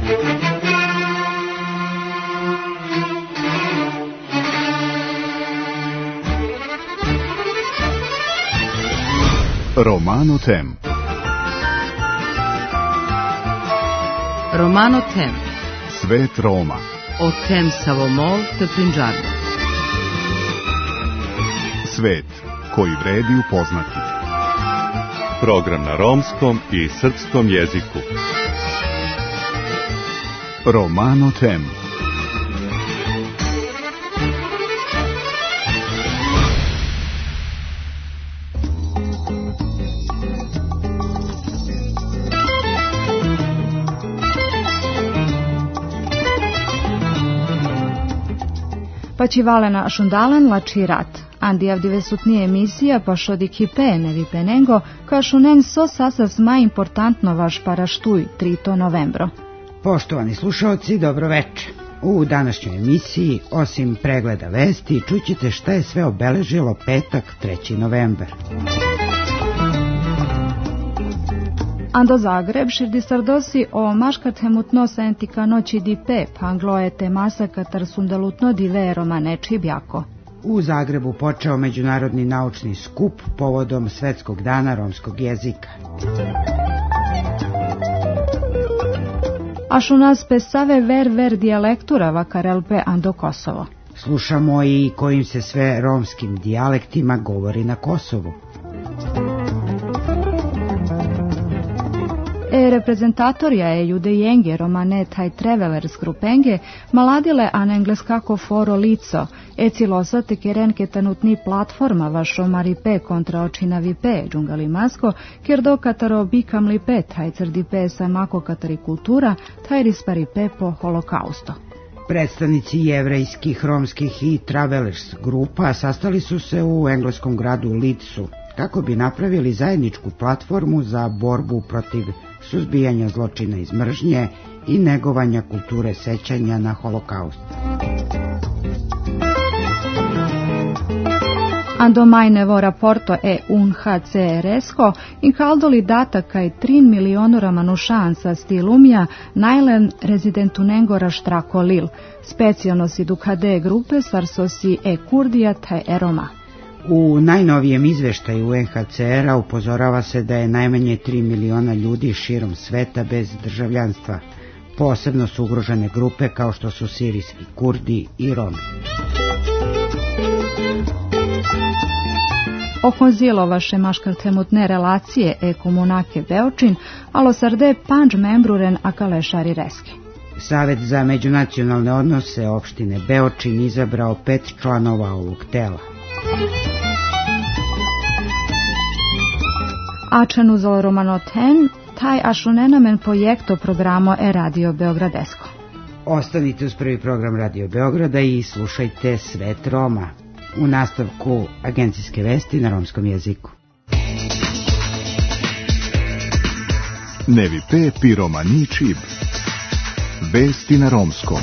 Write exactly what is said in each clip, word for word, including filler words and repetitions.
Romano Tem. Romano Tem. Svet Roma. O tem Savomol te Punjabno. Svet koji vredi upoznati. Program na romskom i srpskom jeziku. Romano Tem. Pačivalena šundalan lači rat. Andi avdivesutnije emisija pa šodi kipe nevi penengo, kašunen so sasas mai importantno vaš paraštuj trito novembro. Poštovani slušalci, dobro večer. U današnjoj emisiji, osim pregleda vesti, čućete šta je sve obeležilo petak treći novembar. Ando Zagreb širdi sardosi o maškarthemutno sentika noći di pep, angloete masaka tar sundalutno di veroma neči bjako. U Zagrebu počeo međunarodni naučni skup povodom Svetskog dana romskog jezika. Aš u nas pesave ver ver dijalektura vakarelpe ando Kosovo. Slušamo i kojim se sve romskim dijalektima govori na Kosovu. E reprezentatorja je judejenge romane taj travelers grupenge maladile an engleskako foro lico, e cilosa te kerenke tanutni platforma vašo maripe kontra očinavi pe džungali masko, kjer do kataro bikam li pe taj crdi pe sa mako katari kultura, taj rispari pe po holokausto. Predstavnici jevrejskih, romskih i travelers grupa sastali su se u engleskom gradu Leedsu kako bi napravili zajedničku platformu za borbu protiv suzbijanja zločina iz mržnje i negovanja kulture sećanja na holokaust. Ando mai nevo raporto e un ha ce er esco in caldoli data kai trin milionora manušansa stilumija najlen rezidentunengora štrako lil, specijalno si dukade grupe sarsosi e kurdija taj e Roma. U najnovijem izveštaju U N H C R-a upozorava se da je najmanje tri miliona ljudi širom sveta bez državljanstva. Posebno su ugrožene grupe kao što su sirijski Kurdi i Romi. Okonzilovaše maškartemutne relacije e komunake Beočin, alo sarde panđ membruren akalešari reski. Savet za međunacionalne odnose opštine Beočin izabrao pet članova ovog tela. Ačan uzol Romano Ten, taj ašunenamen projekto programo e Radio Beogradesko. Ostanite uz prvi program Radio Beograda i slušajte Svet Roma. U nastavku agencijske vesti na romskom jeziku. Nevi pe pi romani čib. Vesti na romskom.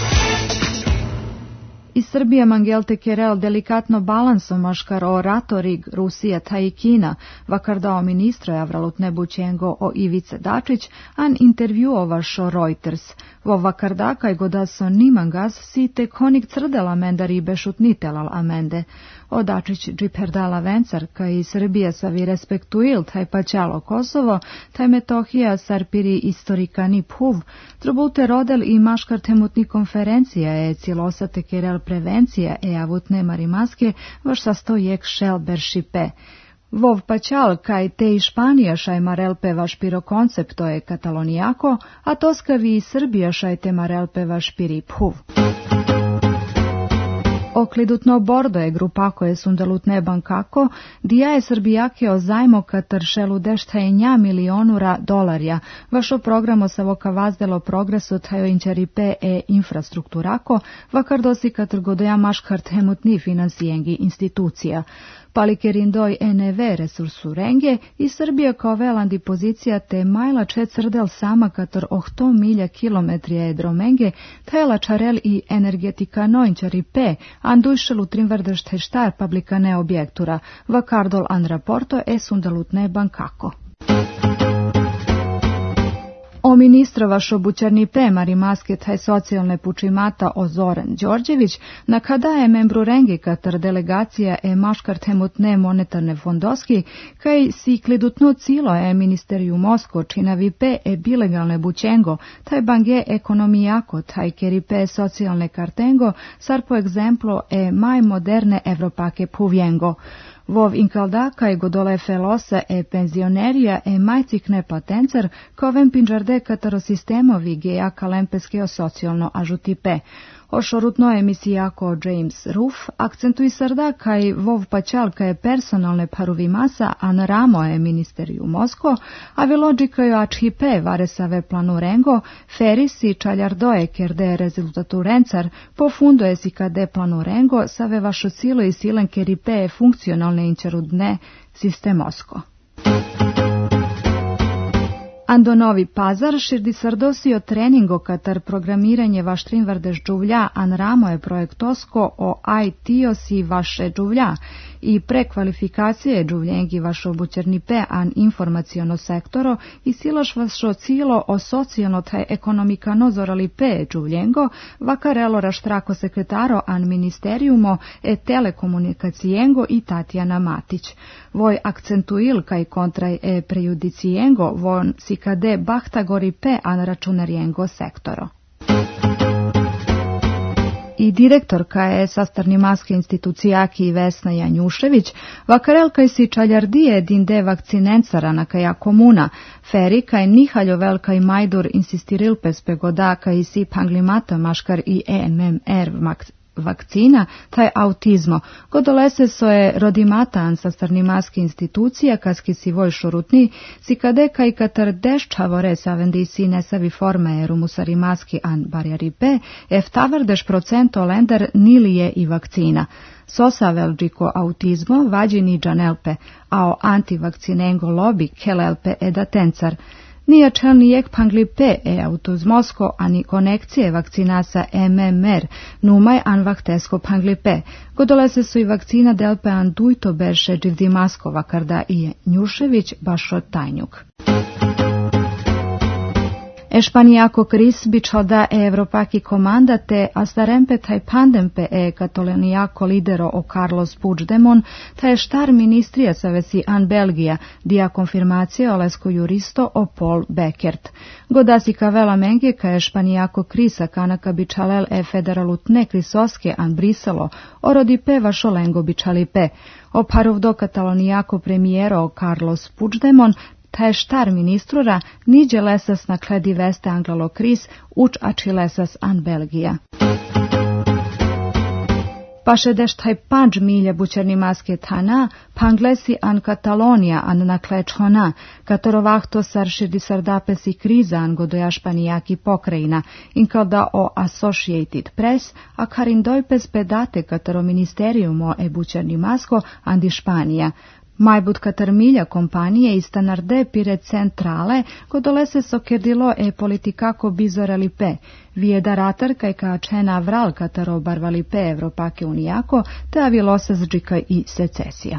Iz Srbije Mangelte Kerel delikatno balanso maškar o ratorig Rusija ta i Kina, vakar dao ministro Avralutne Bućengo o Ivice Dačić, an intervjuovašo Reuters. Vo vakar dakaj godaso nimangas si te konik crdela mendari bešutnitelal amende. O Dačić džiperdala vencar, ka i Srbija savi respektuil taj paćalo Kosovo, taj Metohija sarpiri istorikani phuv, trubute rodel i maškar temutni konferencija je cilosate Kerel prevencija e avutne marimaske vaš sastojek šel beršipe. Vov paćal kaj te i Španija šaj marelpe vaš piro koncepto je katalonijako, a toskavi i Srbija šaj te marelpe vaš piri phuv. Oklidutno bordo je grupako je sundalutne bankako, dija je Srbijake o zajmo katar šelu deštajenja milionura dolarja, vašo programo sa voka vazdelo progresu tajo inčaripe e infrastrukturako, vakar dosi katar godoja maškart hemutni finansijengi institucija. Palikerindoj N E V resursu renge i Srbija kao velandi pozicija te majla četrdel sama kator ohto milja kilometrija je dromenge, tajela čarel i energetika noinčari pe, andujšelu trimvrdeštaj štar publikane objektura, vakardol an raporto e sundalutne bankako. O ministrova šobućarni premari maske taj socijalne pučimata o Zoran Đorđević, na kada je membru rengi Katar delegacija e maškar temutne monetarne fondoski, kaj si klidutno cilo e ministeriju Mosko čina vipe e bilegalne bućengo, taj bange ekonomijako, taj keripe socijalne kartengo, sar po egzemplo e maj moderne evropake puvjengo. Vov inkalda kaj godole felosa e penzionerija e majcikne patencer kovem pinđarde katarosistemovi geja kalempeskeo socijalno ažutipe. O šorutno emisijako James Ruff akcentuj sarda kaj vov pačal kaj personalne paruvi masa an ramo e ministeriju Mosko, a velođi kaj ačhipe varesave planu rengo, ferisi čaljardoje kerde rezultatu rencar, po fundo je si kade planu rengo, save vašo silo i silen keripe funkcionalne inčarudne sistemosko. Ando Novi Pazar širdi sardosio treningo katar programiranje vaštrin vardeš džuvlja an ramo je projektosko o aj tiosi vaše džuvlja i prekvalifikacije džuvljengi vašo bućernipe an informaciono sektoro i silaš vašo cilo o socijalno taj ekonomikano zoralipe džuvljengo vakarelo raštrako sekretaro an ministerijumo e telekomunikacijengo i Tatjana Matić. Voj akcentuil kaj kontraj e prejudicijengo von si kade bahtagori pe an računarijengo sektoro. I direktorka je sastarnimaske institucijaki Vesna Janjušević, vakarel kaj si čaljardije dinde vakcinencara na kaja komuna, feri kaj nihaljo velkaj majdur insistiril pespegoda kaj si panglimata maškar i E M M R vakcina, taj autizmo. Godolese so je rodimata an sastarnimaske institucija, kaski si voj šurutni, si kade kaj katar deščavore savendi si nesavi forme rumusarimaski an barjaripe, eftavardeš procento lender nilije i vakcina. Sosa velđiko autizmo vađini džanelpe, a o antivakcinengo lobi kelelpe edatencar. Nije čelnijek panglipe e autizmosko ani konekcije vakcinasa M M R, numaj an vaktesko panglipe. Godolese su i vakcina delpe an dujto berše dživdimasko vakarda i je Njušević bašo tajnjuk. Ešpanijako kris bičoda e Evropaki komanda te astarempe taj pandempe e katolenijako lidero o Carlos Puigdemont, taj štar ministrija savesi an Belgija, dija konfirmacije o lesko juristo o Paul Beckert. Godasi kavela menge ka ešpanijako krisa kanaka bičalel e federalutne krisoske an Briselo, o rodipe vašo lengo bičalipe. O parovdo katalonijako premijero Carlos Puigdemont, taj štar ministrura niđe lesas na kledi veste anglalo kris, uč ači lesas an Belgija. Paše deš taj panđ milje bućerni maske tana, panglesi an Katalonija an na klečhona, katorovahto sar širdi sardapes i kriza an godoja španijaki pokrajina, in kada o Associated Press, a karin dojpes pedate kataro ministerijumo e bućerni masko an di Španija. Majbut katarmilja kompanije i stanarde pire centrale, godolese so kerdilo e politikako bizoralipe, vijeda ratar kaj ka čena vral kataro barvalipe Evropake unijako, te avilosas džika i secesija.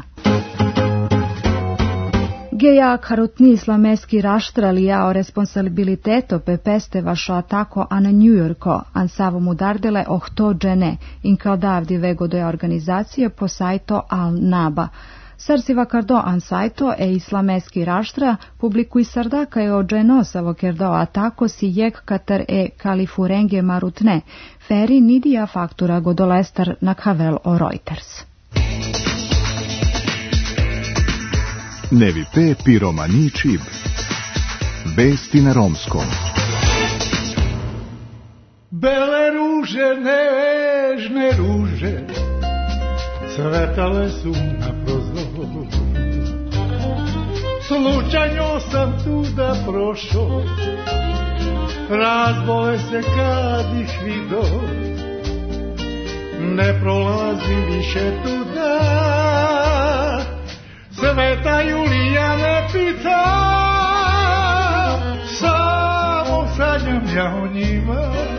Geja karutni islameski raštrali o responsabiliteto pe peste vašo atako an New Yorko, an savo mudardele ohto džene, in kao davdi vegodoja organizacije po sajto Al-Naba. Sarsi vakardo an sajto e islameski raštra publikuj sardaka je o dženo savo kerdo atako si jek katar e kalifurenge marutne, feri nidija faktura godolestar na kavel o Reuters. Nevipe piromani čib. Vesti na romskom. Bele ruže, nežne ruže, cvetale su na prozoru. Slučajno sam tuda prošao, razbole se kad ih vido, ne prolazim više tuda. Sveta Julija me pita, samo sanjam ja o njima,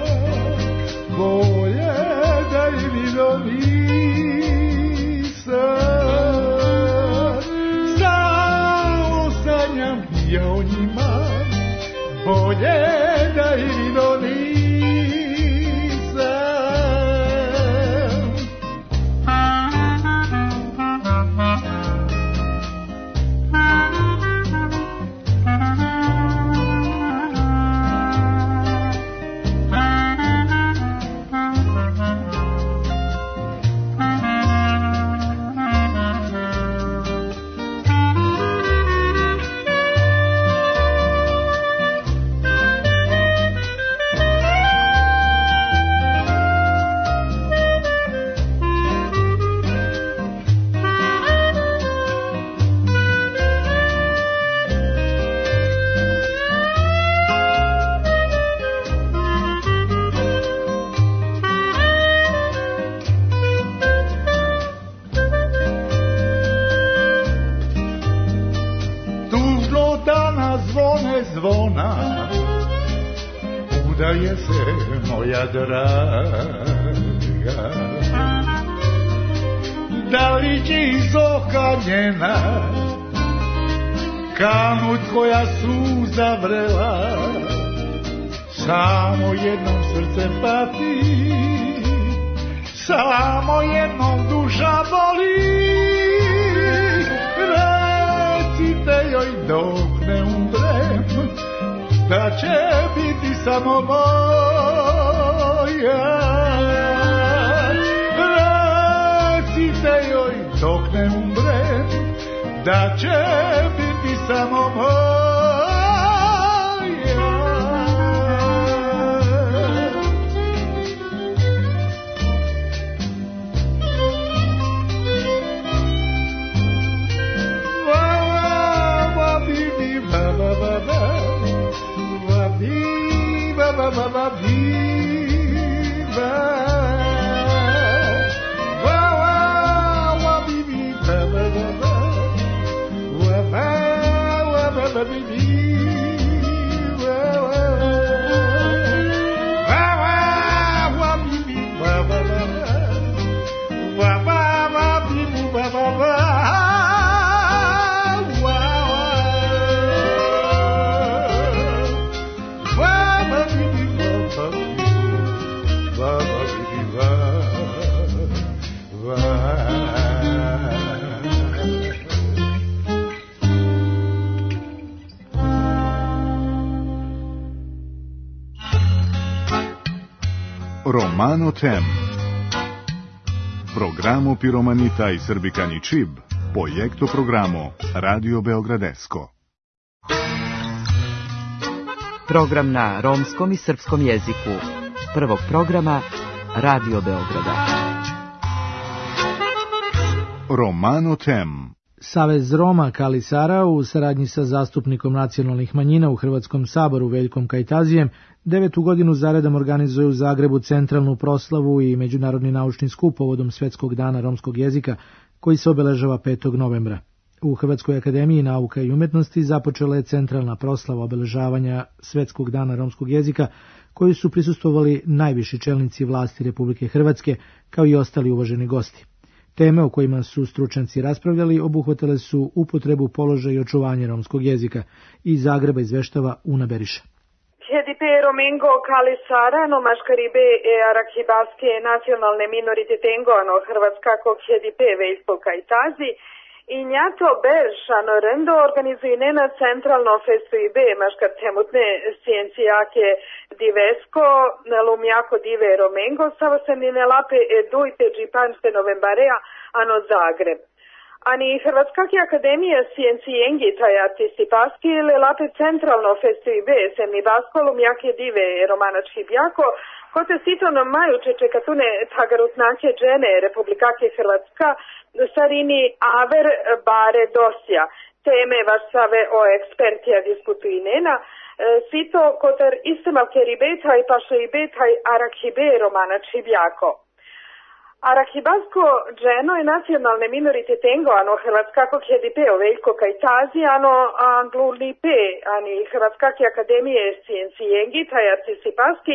bolje da i vidio nisam. Samo sanjam ja o njima, bolje da i vidio nisam. Zvona, udaje se moja draga, da li će iz oka njena kanut koja suza vrela, samo jednom srce pati, samo jednom duša boli. Recite joj dok ne umrem, da će biti samo moja. Recite joj dok ne umrem, da će biti samo moja. Ba ba ba viva, wa wa wa bi bi ba ba ba ba, wa ba wa ba ba bi bi, wa wa wa wa wa bi bi ba ba ba ba, wa ba wa bi bi ba ba ba. Romano Tem. Programo Piromanita i Srbikani Čib, projekto programo Radio Beogradesko. Program na romskom i srpskom jeziku prvog programa Radio Beograda. Romano Tem. Savez Roma Kali Sara u saradnji sa zastupnikom nacionalnih manjina u Hrvatskom saboru Veljkom Kajtazijem devetu godinu zaredom organizuje u Zagrebu centralnu proslavu i međunarodni naučni skup povodom Svetskog dana romskog jezika koji se obeležava petog novembra. U Hrvatskoj akademiji nauka i umetnosti započela je centralna proslava obeležavanja Svetskog dana romskog jezika koju su prisustvovali najviši čelnici vlasti Republike Hrvatske kao i ostali uvaženi gosti. Teme o kojima su stručnjaci raspravljali obuhvatile su upotrebu, položaja i očuvanje romskog jezika. Iz Zagreba izveštava Una Beriša. Hedipe Romengo Kali Sara, no maškaribe e arakhibaske nacionalne minoritete no Hrvatska kog Hedipe Veljko Kajtazi i njato Beršano Rendo organizuju na centralno festuibe maškar temutne sciencijake divesko lumjako dive Romengo savosenine lape e dujte džipanste novembarea ano Zagreb. Ani Hrvatskaki akademija scientijengi taj artistipaski le lape centralno festuibe semni basko lumjake dive romanački bjako kote sitono maju čečekatune tagarutnake džene Republikake Hrvatska sarini aver bare dosja. Teme vašsave o ekspertija diskutuinena, sito kotar istemalke ribetaj pašo ribetaj arakhibe romanački bjako. Arahibasko dženo je nacionalne minoritete ano Hrvatskako Hedipe Veljko Kajtazi ano Anglulipe ani Hrvatskake akademije scientijengi taj artisipaski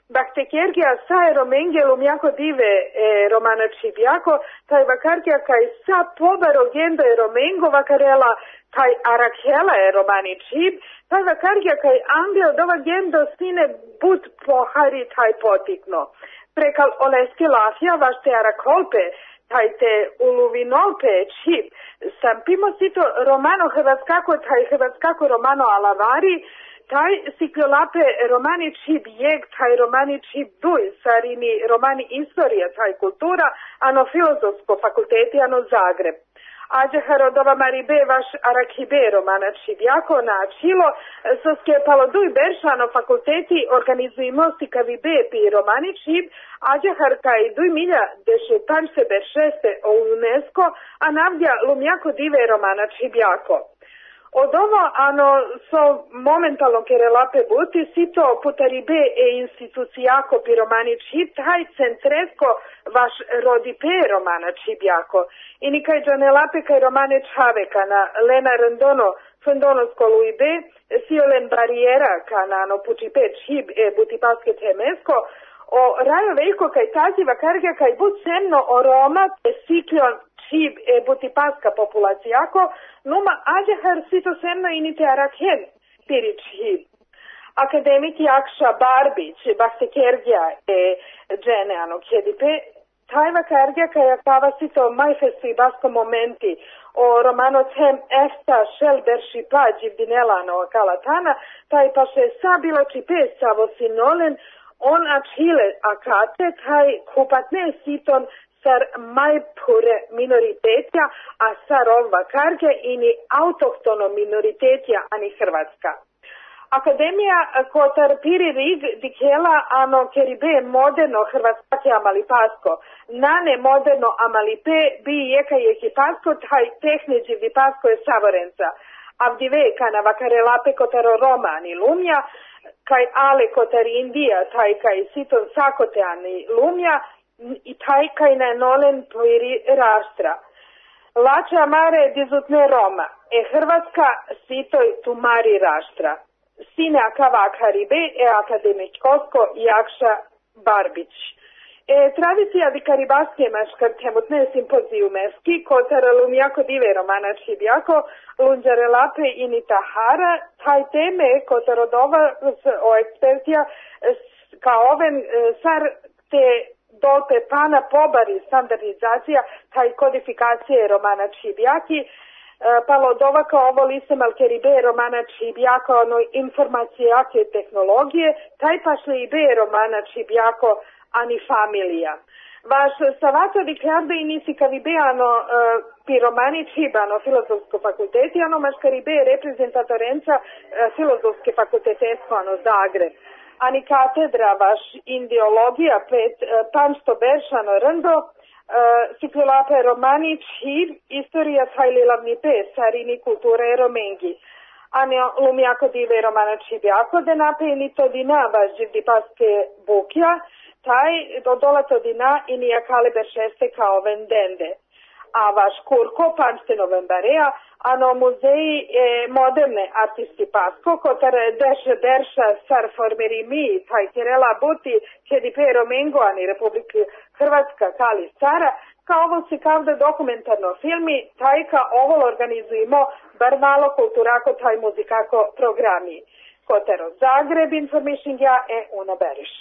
Baktekergia sa romenghelum jako dive e, romana čibjako, taj vakargia kaj sa pobaro gendo e romengo vakarela taj arakhela e romani čib, taj vakargia kaj angel dova gendo sine but pohari taj potikno. Prekal oleske lafja vašte arakolpe, taj te uluvinolpe čib, sam pimo sito romano hrvatskako, taj hrvatskako romano alavari, taj siklolape romani čib jeg, taj romani čib duj, sarini romani istorija, taj kultura, ano filozofsko fakulteti, ano Zagreb. Ađe harodova maribe vaš arakibe romana čib jako načilo, so skepalo duj beršano fakulteti organizujimosti kavibe pi romani čib, ađe harkaj duj milja deše panjse beršeste o UNESCO, a navdja lumjako dive romana čib jako. Od ovo, ano, so momentalno kerelape buti, sito putaribe e institucijako pi romani čib, taj centresko vaš rodipe romana čib jako. I nikaj džanelape kaj romane čaveka na lena rendono fendono skoluibe, siolen barijera ka na no pučipe čib e butipaske temesko, o rajo veliko kaj taziva karga kaj bud semno o Roma te sikljon čib e butipaska populacijako, numa ađehar sito semno inite arakhen piri čib. Akademik Jakša Barbić, baktekergija e džene ano kjedipe, tajva kargija kaj akava sito majfesti basko momenti o romano tem efta šelberši pa džibdinelano kalatana, taj pa še sa bilo čipe savo sinolen, on achile akate taj kupatne siton sar majpure minoritetia, a sar ova karge ini autohtono minoritetia ani Hrvatska. Akademija kotar piri rig dikela ano keribe moderno Hrvatske amalipasko, nane moderno amalipe bi jeka jekipasko taj tehneđi vipasko je savorenca. Avdive kana vakarelape kotaro Roma ani lumja, kaj ale kotar Indija, taj kaj siton sakote ani lumja, i taj kaj na nolen piri raštra. Lače amare dizutne Roma, e Hrvatska sitoj tumari raštra. Sine akava akaribe e akademik Kosko Jakša Barbić. E, tradicija di karibaske maškar temutne simpozijumeski, kotar lumjako dive romana čibjako, lunđare lape ini tahara, taj teme kotar odova o ekspertija kao oven sar te dolte pana pobari standardizacija, taj kodifikacije romana čibjaki, palodova kao ovo lise malkeribe romana čibjako, ono informacijake tehnologije, taj pašli ibe romana čibjako, ani familija. Vaš savato di klarbe i nisi kavibe ano uh, pi romani čibano filozofsko fakulteti, ano maškaribe reprezentatorenca uh, filozofske fakultetesko ano Zagreb. Ani katedra vaš indiologija pet uh, panšto beršano rndo, uh, siklulape romani čib, istorija tajlilavni pe, sarini kulture romengi. Ani lumjako dive romana čibjako, de nape ni to dina vaš živdi paske bukja, taj dodolato dina i nijakale beršeste kao vendende. A vaš kurko panšte novembarea, ano muzeji e, moderne artisti pasko, kotar deše berša sar formeri mi, taj kerela buti, kjedipe romengo, ani Republike Hrvatska kali stara, kao ovo se kavda dokumentarno filmi, taj ka ovo organizujemo bar malo kulturako, taj muzikako programi. Kotero Zagreb, information ja e una beriša.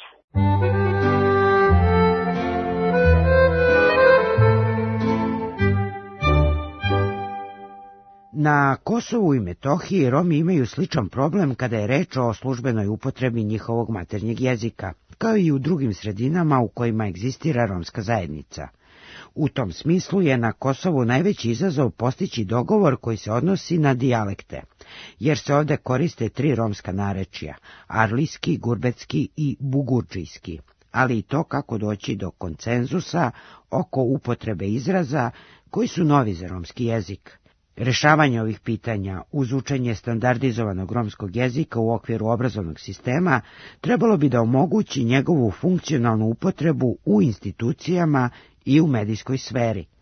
Na Kosovu i Metohiji Romi imaju sličan problem kada je reč o službenoj upotrebi njihovog maternjeg jezika, kao i u drugim sredinama u kojima egzistira romska zajednica. U tom smislu je na Kosovu najveći izazov postići dogovor koji se odnosi na dijalekte, jer se ovde koriste tri romska narečja, arlijski, gurbetski i bugurdžijski, ali i to kako doći do konsenzusa oko upotrebe izraza koji su novi za romski jezik. Rešavanje ovih pitanja uz učenje standardizovanog romskog jezika u okviru obrazovnog sistema trebalo bi da omogući njegovu funkcionalnu upotrebu u institucijama i u medijskoj sferi.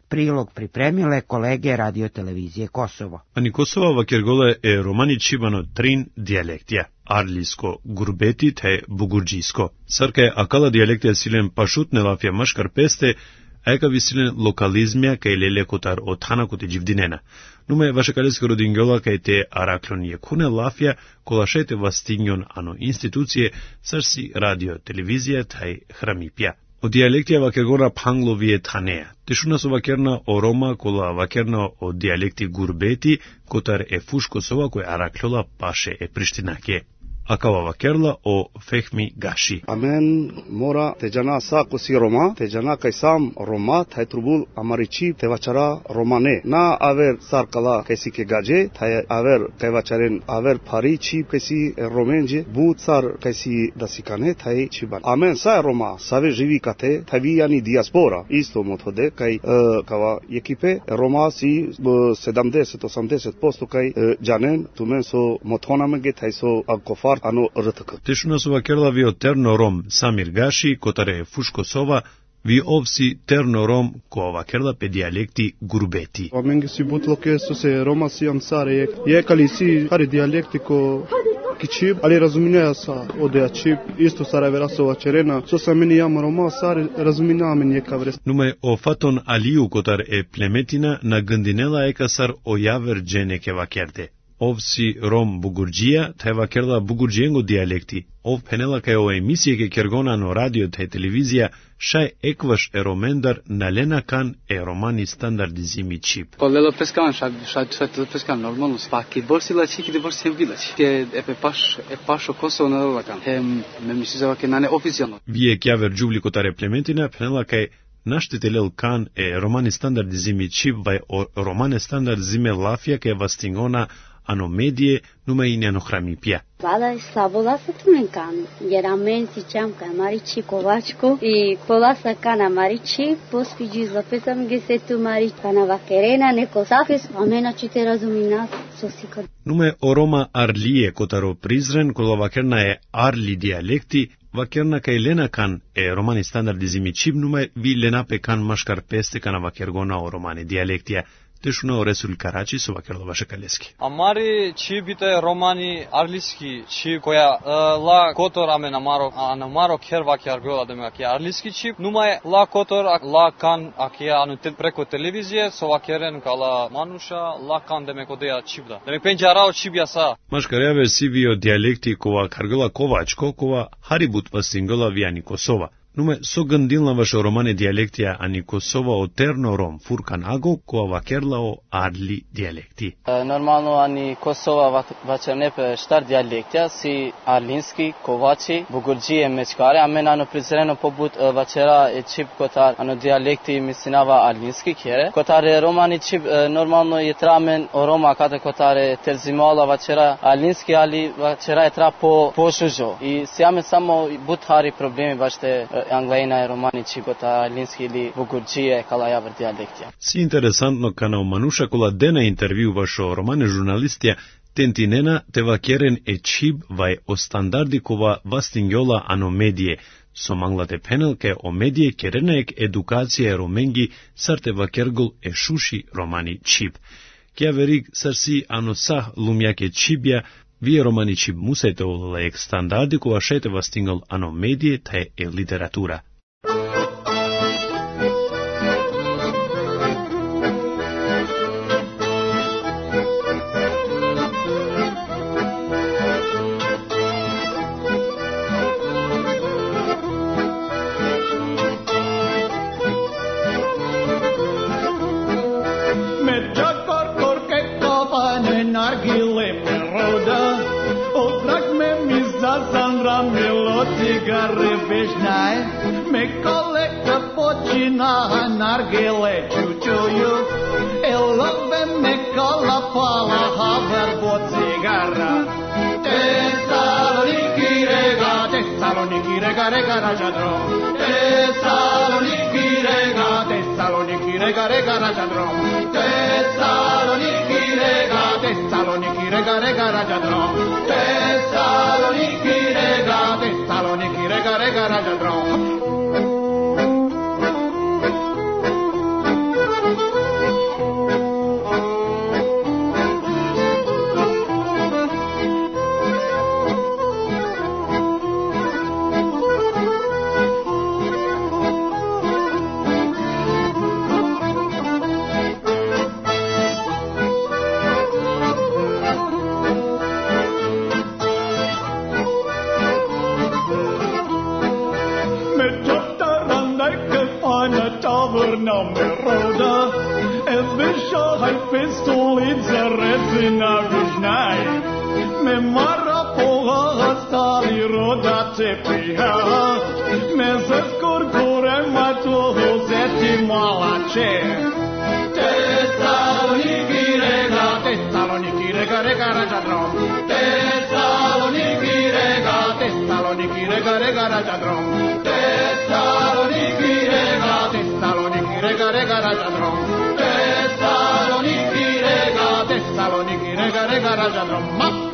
Prilog pripremile kolege Radio televizije Kosovo. Ani Kosova vakergole e romani čibano trin dialektija. Arlijsko, gurbeti te bugurđisko. Sarke akala dialektija silen pašutne lafja maškar peste, aeka visilen lokalizmia kaj lele kotar o tana kote jivdinena. Nume vašakalesko rodingjola kaj te araklon je kune lafja kolašete vastinjon ano institucije sarsi radio televizija taj hramipja. O dialektija vakergora panglovije tanea. Tešuna su vakerna o Roma kola vakerna o dialekti gurbeti kotar e fuš Kosova koje araklola paše e Prištinake. Akava vakerla o Fehmi Gashi. Amen mora tejana sa kosi Roma, tejana kai sam Roma thai trubul amarichi tevachara romane. Na aver sarkala kaisi ke gaje, thai aver kevacharen aver parichi kaisi romenje, but sar kaisi dasikane thai chiban. Amen sa Roma, save živi kate, thai yani diaspora. Isto mothode kai uh, kava ekipe Roma si uh, sedamdeset osamdeset posto kai uh, janen tumen so mothona mege thai so agkofar ano rtk. Tešuna su vakerla vi o terno rom Samir Gashi, kotare fuš Kosova, vi ovsi terno rom ko vakerla pe dialekti gurbeti. Oamenii si but loke su se Roma si am sare, e kali si are dialekti ko kichib, ali razuminea sa odea chib, isto sare vera so vacerena, so sa meni am Roma sare razuminea meni e kavres. Nume o faton Aliu kotar e plemetina na gândinela e ca sar o javer gene ke vakerde. Ovsi rom bugurđija, taj vakerla bugurđijengo dialekti. Ov penela kaj o emisije ke kergona no radio taj televizija, šaj ekvaš e romendar na lena kan e romani standardizimi čip. Kolelo peskan, šaj šaj peskan normalno spaki. Borsi lači ki de borsi vilači. Ke e pe paš e pašo Kosovo na lakan. Hem me misizava ke nane oficijalno. Vie kjaver džuvli kotare plementina, penela kaj naštitelel kan e romani standardizimi čip vai o romane standardizime lafia ke vastingona ano medije nume i njeno hramipja. Vada je slabola sa tumenkan, jer amen si čamka mariči kovačko i polasa kana mariči, pospiđi zapesam ge se tu marič kana vakerena neko safes, amena čite razumina sosiko. Nume o Roma Arlije kotaro Prizren, kolo vakerna je Arli dialekti, vakerna kaj lena kan e romani standardizimi čip nume vi lena pe kan maškar peste kana vakergona o romani dialektija. Tešuna o Resul Karači su vakerlo vaše kaleski. Amari čibite romani arliski čib koja uh, la kotor ame namaro namaro ker vaker gola da me aki arliski čib numai la kotor la kan aki anu te, preko televizije so vakeren kala manuša la kan da me kodea čibda. Da me penjarao čibja sa. Maškarjave si vio dialekti kova kargala kovačko kova haribut vasingala vijani Kosova. Nume so gândilna vaše romane dialektija ani Kosova o terno rom furkan ago ko vakerla o Arli dialekti. Normalno ani Kosova vače nepe štar dialektija si arlinski, kovači, bugurđije mečkare, a men ano prizreno pobut vačera e čip kotar ano dialekti misinava arlinski kjere. Kotare romani čip normalno je tramen o Roma kate kotare terzimala vačera arlinski, ali vačera je tra po pošužo. I sjame samo buthari problemi vašte Anglajina je romanići kota arlinski ili bugurđije kala javar dialektija. Si interesantno kana o manuša kola dena intervju vašo romane žurnalistija tentinena te vakeren e čib vaj o standardi kova vastingjola ano medije. So manglate penelke o medije kerenek edukacije romengi sarte vakergol e šuši romani čib. Kja verig sarsi ano sah lumjake čibja vie romani čib musajte olek standardi kova šete vastingol ano medije te e literatura. Cigare vežnaj, me kolekta počina nargile čučuju, elove me kola pala haver bo cigara. Tesaloniki rega, Tesaloniki rega rega ražadro. Tesaloniki rega, Tesaloniki rega rega ražadro. Tesaloniki rega, Tesaloniki rega rega ražadro. Tesaloniki rega, Tesaloniki rega rega ražadro. Me chaptaranda che fanno taverna me roda e visha hai pistolizza rezina vishnai me marra poga stali roda te piha me se scorcore ma tu hosetti malace Tessaloniki rega Tessaloniki rega rega rajadrom Tessaloniki rega Tessaloniki rega rega rajadrom Tessaloniki rega Tessaloniki rega rega rajadrom Tessaloniki rega Tessaloniki rega rega rajadrom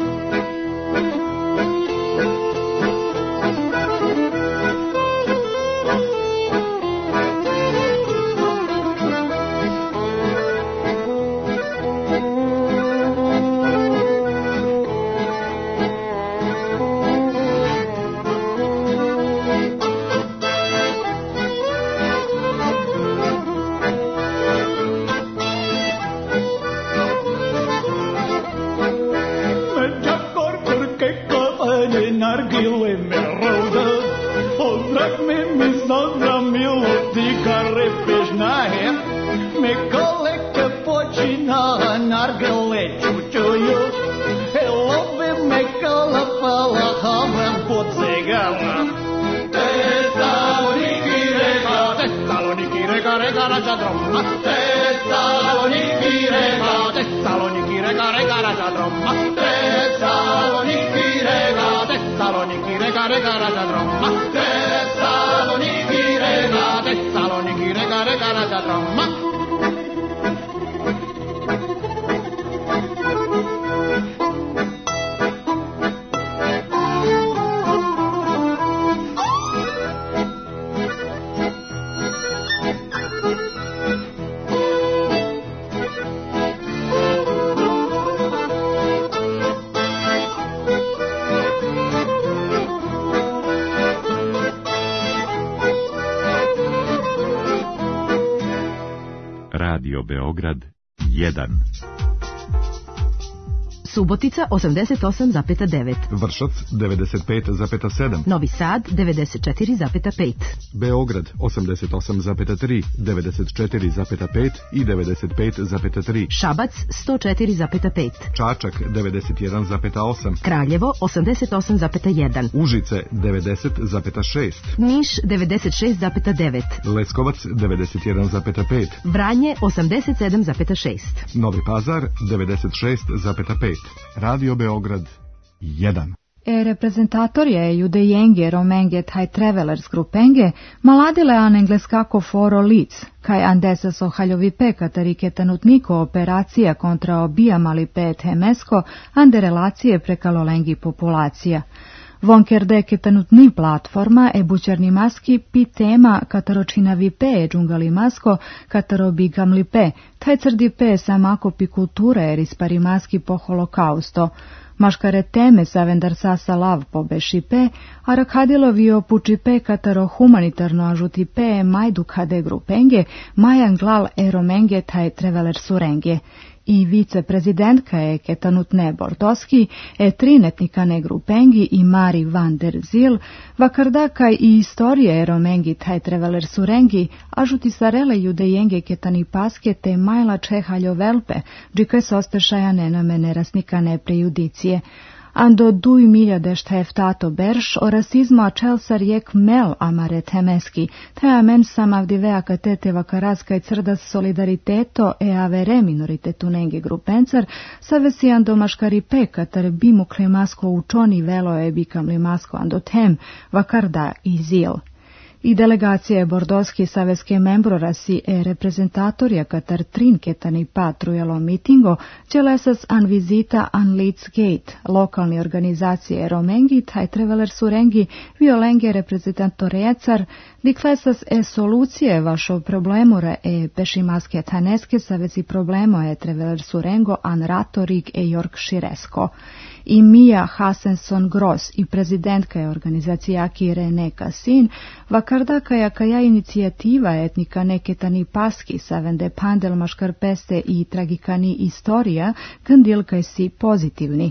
Nargile me roda, pozdrav me mi zazramilo ti kare pežnaje, me koleke počina nargile čučuju, elove me kalapala havam pod cigara. Tessaloniki rega, Tessaloniki rega rega rajadrom, Tessaloniki rega, Tessaloniki rega rega rajadrom, Tessaloniki rega, Tessaloniki rega rega rajadrom, Tessaloniki rega, Tessaloniki rega rega rajadrom. Radio Beograd jedan. Subotica osamdeset osam zarez devet. Vršac devedeset pet zarez sedam. Novi Sad devedeset četiri zarez pet. Beograd osamdeset osam zarez tri, devedeset četiri zarez pet i devedeset pet zarez tri. Šabac sto četiri zarez pet. Čačak devedeset jedan zarez osam. Kraljevo osamdeset osam zarez jedan. Užice devedeset zarez šest. Niš devedeset šest zarez devet. Leskovac devedeset jedan zarez pet. Vranje osamdeset sedam zarez šest. Novi Pazar devedeset šest zarez pet. Radio Beograd jedan. E reprezentatorje judejenge romenge taj travelers grupenge maladile an engleskako foro lic, kaj andesa so haljovipe katarike tanutniko operacija kontra obijamali pet hemesko ande relacije prekalolengi populacija. Vonkerde ketanutni platforma e bučarni maski pi tema kataročina vipe e džungali masko kataro bigamli pe, taj crdi pe samako pi kulture er ispari maski po holokausto. Maškare teme sa vendar sasa lav po bešipe, a rakadilo vio pučipe kataro humanitarno ažutipe majdu kade grupenge, majan glal e romenge taj treveler surenge. I viceprezidentka je Ketanutne Bordoski, e trinetnika ne grupengi i Mari van der Zil, vakardaka i istorije romengi taj treveler surengi, ažuti sarele judejenge ketani paske te majla čehaljo velpe, džike sostešaja nename nerasnika ne prejudicije. Ando duj miljade šteftato berš o rasizmo a čelsar jek mel amare temeski, te amen sam avdivea katete vakaraska i crdas solidariteto e avere minoritetu nenge grupencar, savesi ando maškari pekatar bimu klimasko učoni velo e bikam limasko ando tem vakarda i zil. I delegacije Bordoski saveske membrorasi e reprezentatorja katar trinketani patrujelo mitingo, čelesas an vizita an Leeds Gate, lokalni organizacije romengi, taj treveler surengi, violenge reprezentantorecar, diklesas e solucije vašo problemure e pešimaske taneske savezi problemo e treveler surengo an ratorig e Yorkshiresko. I Mia Hasenson Gross i prezidentka je organizacija Akire Kasin, vakardaka jakaja inicijativa etnika neketani paski savende pandel maškarpeste i tragikani istorija, gandilka si pozitivni.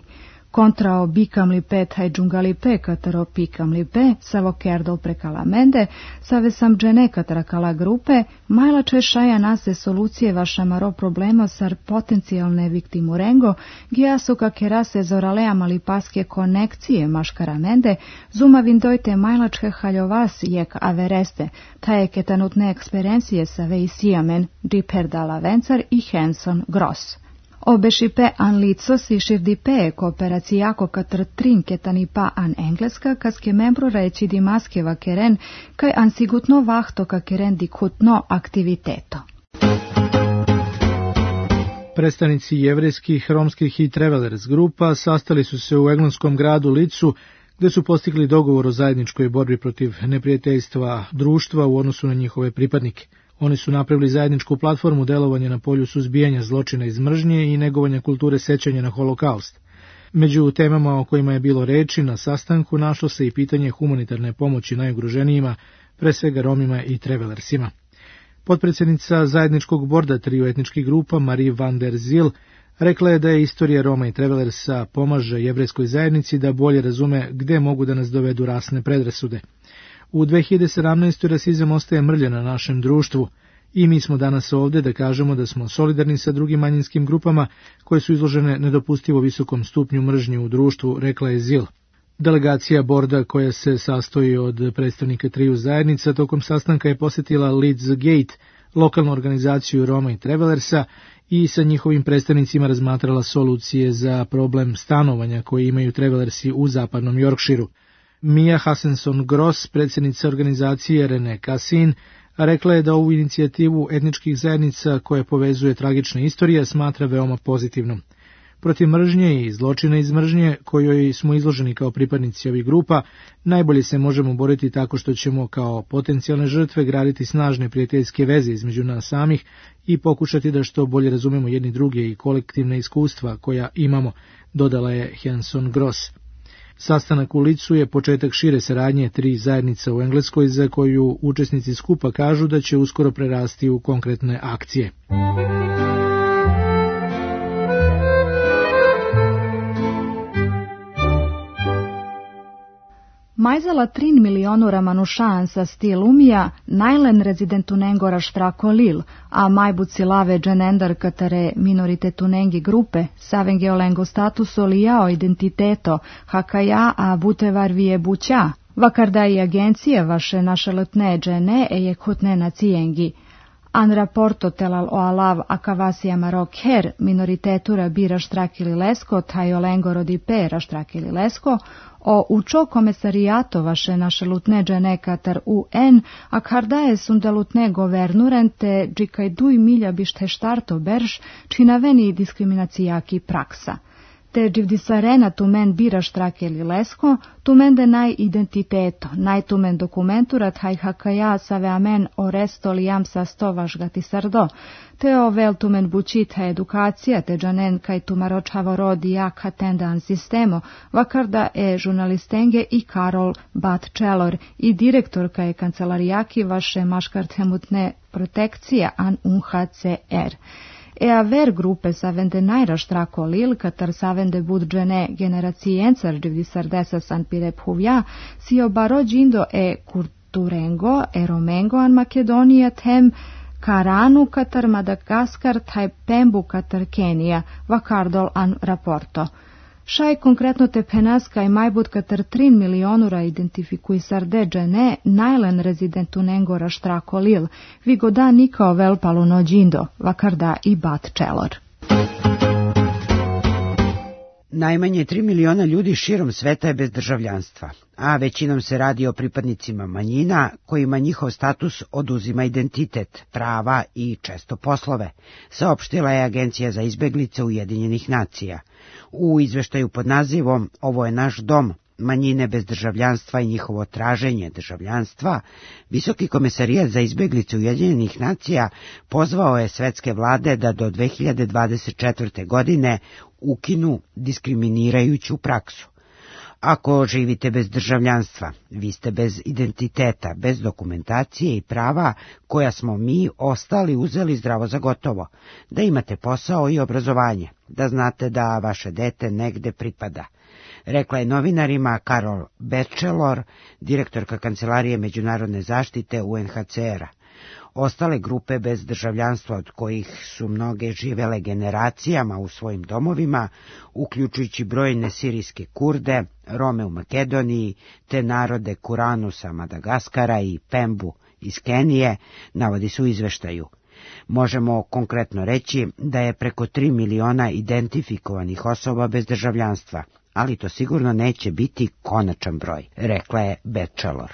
Kontra o bikam li pe taj džungali pe kataro pikam li pe, savo kerdol prekala mende, save sam džene katara kala grupe, majla češaja nase solucije vašamaro problema sar potencijalne viktimu rengo, gijasu kakerase zoralea mali paske konekcije maškara mende, zuma vindojte majlačke haljovas jek avereste, taje ketanutne eksperencije save i sijamen, džiperdala vencar i Hanson Gross. Obešipe an licos i širdipe kooperacijako katr trinketani pa an engleska, kaske membro reći di maskeva keren, kaj an sigutno vahto ka keren di kutno aktiviteto. Predstavnici jevrejskih, romskih i travelers grupa sastali su se u engleskom gradu Licu, gde su postigli dogovor o zajedničkoj borbi protiv neprijateljstva društva u odnosu na njihove pripadnike. Oni su napravili zajedničku platformu delovanja na polju suzbijanja zločina iz mržnje i negovanja kulture sećanja na holokaust. Među temama o kojima je bilo reči na sastanku našlo se i pitanje humanitarne pomoći najugroženijima, pre svega Romima i travelersima. Potpredsjednica zajedničkog borda triju etničkih grupa Marie van der Zil rekla je da je istorija Roma i travelersa pomaže jevrejskoj zajednici da bolje razume gde mogu da nas dovedu rasne predrasude. U dve hiljade sedamnaestoj rasizam ostaje mrlja na našem društvu i mi smo danas ovde da kažemo da smo solidarni sa drugim manjinskim grupama koje su izložene nedopustivo visokom stupnju mržnje u društvu, rekla je Zil. Delegacija borda koja se sastoji od predstavnika triju zajednica tokom sastanka je posjetila Leeds Gate, lokalnu organizaciju Roma i travelersa, i sa njihovim predstavnicima razmatrala solucije za problem stanovanja koji imaju travelersi u zapadnom Yorkshireu. Mia Hanson Gross, predsjednica organizacije Rene Cassin, rekla je da ovu inicijativu etničkih zajednica koje povezuje tragična istorija smatra veoma pozitivnom. Protiv mržnje i zločina iz mržnje kojoj smo izloženi kao pripadnici ovih grupa, najbolje se možemo boriti tako što ćemo kao potencijalne žrtve graditi snažne prijateljske veze između nas samih i pokušati da što bolje razumemo jedni druge i kolektivne iskustva koja imamo, dodala je Hanson Gross. Sastanak u Licu je početak šire saradnje tri zajednica u Engleskoj za koju učesnici skupa kažu da će uskoro prerasti u konkretne akcije. Majzala trin milionu ramanušan sa stil umija, najlen rezidentu nengora štrako lil, a majbuci lave dženendar katare minoritetu nengi grupe, savenge olengo statuso lijao identiteto, hakaja a butevar vije buća, vakarda i agencije vaše naše letne džene e je kutne na cijengi. An raporto telal o alav akavasija marok her minoritetura bira štrakili lesko, taj olengo rodi pera štrakili lesko, o učo komesarijato vaše naše lutne džene katar U N, a kardaje sunda lutne governuren te džikaj duj milja bište štarto berž, činaveni diskriminacijaki praksa. Te dživdisarena tumen bira štrakeli lesko, tumende naj identiteto, naj tumen dokumenturat haj hakaja save amen o resto lijam sa sto važgati sardo, te o vel tumen bučita edukacija, te džanen kaj tumaročavo rodi jak hatendan sistemo, vakarda e žurnalistenge i Karol Bat-Čelor i direktorka je kancelarijaki vaše maškartemutne protekcije an U H C R. E aver grupe savende najra štrako lil, katar savende bud džene generacijencar dživdisardesa san pirep huvja, si obaro džindo e kurturengo, e romengo an Makedonija tem Karanu katar Madagaskar taj pembu katar Kenija, vakardol an raporto. Šaj konkretno te penaska i majbud katar trin milionura identifikuj sarde džene najlen rezidentu nengora štrako lil, vigoda nikao velpalu no džindo, vakarda i Bat-Čelor. Najmanje tri miliona ljudi širom sveta je bez državljanstva, a većinom se radi o pripadnicima manjina kojima njihov status oduzima identitet, prava i često poslove, saopštila je Agencija za izbeglice Ujedinjenih nacija. U izveštaju pod nazivom "Ovo je naš dom, manjine bez državljanstva i njihovo traženje državljanstva", Visoki komesarijat za izbeglice Ujedinjenih nacija pozvao je svetske vlade da do dve hiljade dvadeset četvrte. godine ukinu diskriminirajuću praksu. Ako živite bez državljanstva, vi ste bez identiteta, bez dokumentacije i prava koja smo mi ostali uzeli zdravo za gotovo, da imate posao i obrazovanje, da znate da vaše dete negde pripada, rekla je novinarima Carol Batchelor, direktorka Kancelarije međunarodne zaštite U N H C R-a. Ostale grupe bez državljanstva, od kojih su mnoge živele generacijama u svojim domovima, uključujući brojne sirijske Kurde, Rome u Makedoniji, te narode Kuranusa, Madagaskara i Pembu iz Kenije, navodi se u izveštaju. Možemo konkretno reći da je preko tri miliona identifikovanih osoba bez državljanstva, ali to sigurno neće biti konačan broj, rekla je Batchelor.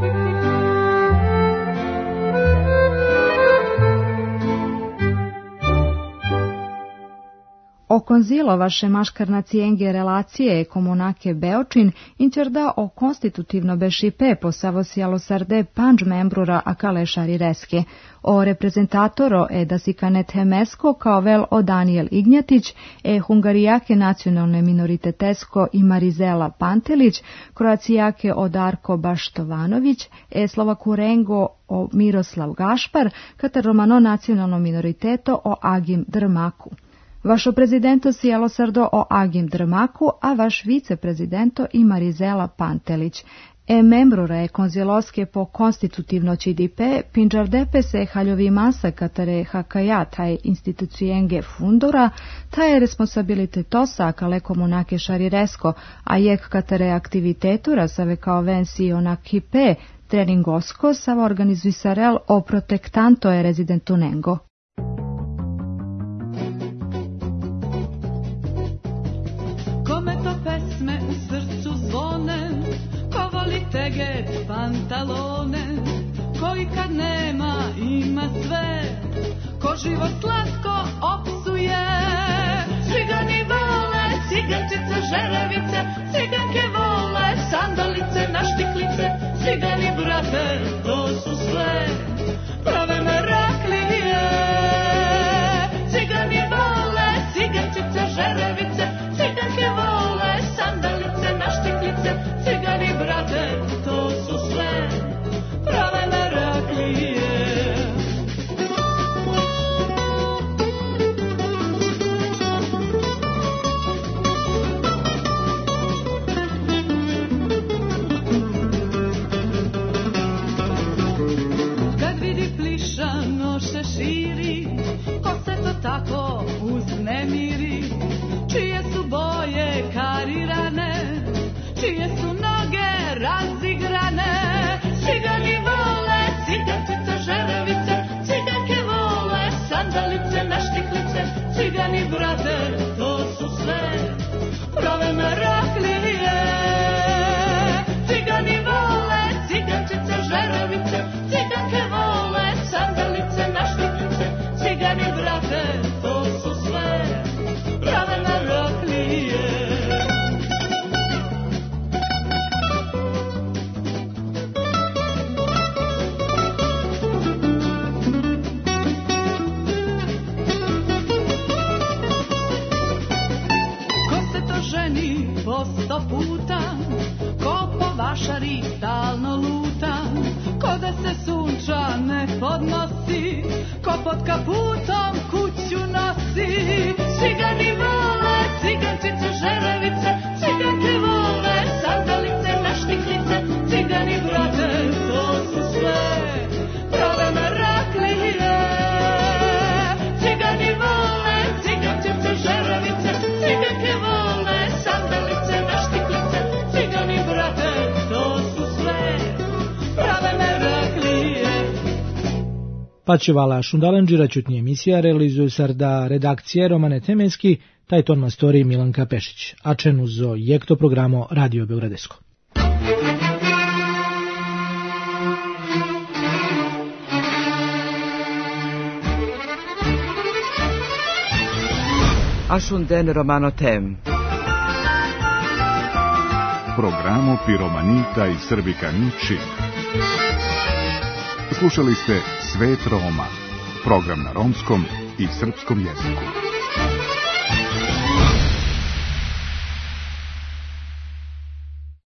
O konzilovaše maškarnacienge relacije komunake Beočin inčerda o konstitutivno bešipe posavosijalo sarde panč membrura akale šarireske. O reprezentatoro e da si kanet hemesko kao vel o Daniel Ignjatić, e hungarijake nacionalne minoritetesko i Marizela Pantelić, kroacijake o Darko Baštovanović, e Slovakurengo o Miroslav Gašpar, katar romano nacionalno minoriteto o Agim Drmaku. Vašo prezidento Sjelo Sardo o Agim Drmaku, a vaš viceprezidento i Marizela Pantelić. E membrura je konziloske po konstitutivno čidipe, pinđardepe se haljovi masa katare hakaja taj institucijenge fundora, taj responsabilitetosa kale komunake šariresko, a jek katare aktivitetura save kao vensi onakipe treningosko sava organizuj sarel o protektanto je rezidentunengo. Pesme u srcu zvone, ko voli teget pantalone, koji kad nema ima sve, ko život slatko opsuje. Cigani vole cigančice, žerevice, ciganke vole sandalice, naštiklice, cigani brate, to su sve prave meraklije. Cigani vole cigančice, žerevice, ciganke vole sandalice, naštiklice, cigani brate, to su sve prave meraklije. Kad vidi plišano se širi, ko se to tako uznemiri, čije su boje karirane, čije su noge razigrane. Cigani vole cigančice, žerevice, ciganke vole sandalice, naštiklice, cigani brate, to su sve prave meraklije. Cigani vole cigančice, žerevice, ciganke vole sandalice, naštiklice, cigani brate, to su sve prave meraklije. Ženi po sto puta, ko po vašari stalno luta, ko da se sunča ne podnosi, ko pod kaputom kuću nosi. Cigani vole cigančice, žerevice, ciganke vole sandalice, naštiklice, cigani brate, to su sve prave meraklije. Cigani vole cigančice, žerevice, ciganke vole sandalice, naštiklice, cigani brate, to su sve prave meraklije. Pačevala Šundalanđira čutnje emisija realizuje sarda redakcije Romane Temenski, taj ton mastori Milanka Pešić, a čenu zo jekto programo Radio Beogradesko. Ashunden Romano Tem. Programo Piromanita i Srbikanići. Slušali ste Svet Roma, program na romskom i srpskom jeziku.